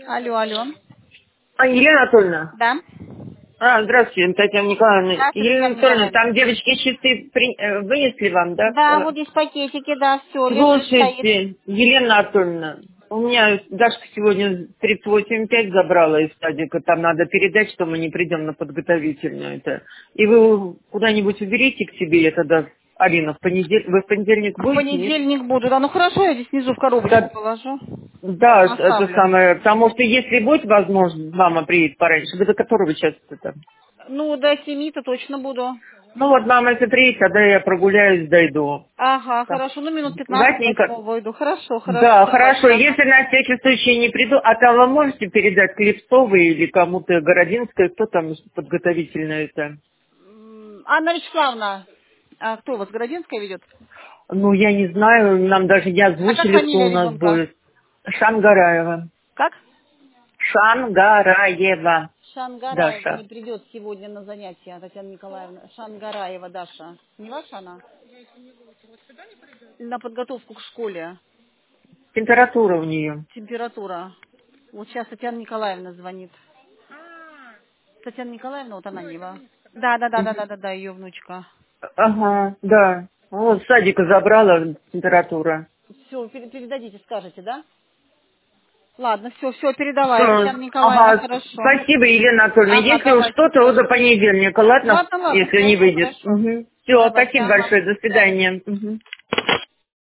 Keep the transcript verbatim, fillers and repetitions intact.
Алло, алло. А, Елена Анатольевна. Да. А, здравствуйте, Татьяна Николаевна. Здравствуйте, Елена Татьяна Анатольевна, Николаевна. там девочки часы при- э, вынесли вам, да? Да, Э, вот здесь пакетики, да, все, лежит, стоит. Слушайте, Елена Анатольевна, у меня Дашка сегодня тридцать восемь пять забрала из садика, там надо передать, что мы не придем на подготовительную это. И вы куда-нибудь уберите к себе, я тогда, Алина, в понедельник, вы в понедельник В будете, нет? понедельник буду, да, ну хорошо, я здесь внизу в коробочку Да, положу. да, это Оставлю. самое, потому что если будет возможность, мама приедет пораньше, вы до которого часа там? Ну, до семи-то точно буду. Ну вот, мама, если приедет, тогда я прогуляюсь, дойду. Ага, Так. хорошо, ну минут пятнадцать Ватненько. восьмого выйду. Хорошо, хорошо, Да, давайте, хорошо. ага. Если на всякий случай не приду, а там вы можете передать Клепцовой или кому-то Городинской, кто там подготовительно это? М, Анна Вячеславовна, а кто у вас, Городинская ведет? Ну, я не знаю, нам даже не А как озвучили, кто фамилия у нас ребенка? будет. Шангараева. Как? Шангараева. Шангараева не Даша. придет сегодня на занятия, Татьяна Николаевна. Шангараева Даша. Не ваша она? На подготовку к школе. Температура у нее. Температура. Вот сейчас Татьяна Николаевна звонит. Татьяна Николаевна, вот она Нива. Да, да, да, да, да, да, да, ее внучка. Ага, да. Вот с садика забрала температура. Все, передадите, скажете, да? Ладно, все, все, передала я, Всё. Татьяна Николаевна, Ага, хорошо. спасибо, Елена Анатольевна. Ага, Если уж давайте, что-то, вот до хорошо. понедельника, ладно, Ладно, ладно, если не хорошо, выйдет. хорошо. Все, Давайте, спасибо ага, большое, до до свидания. свидания. Мгм.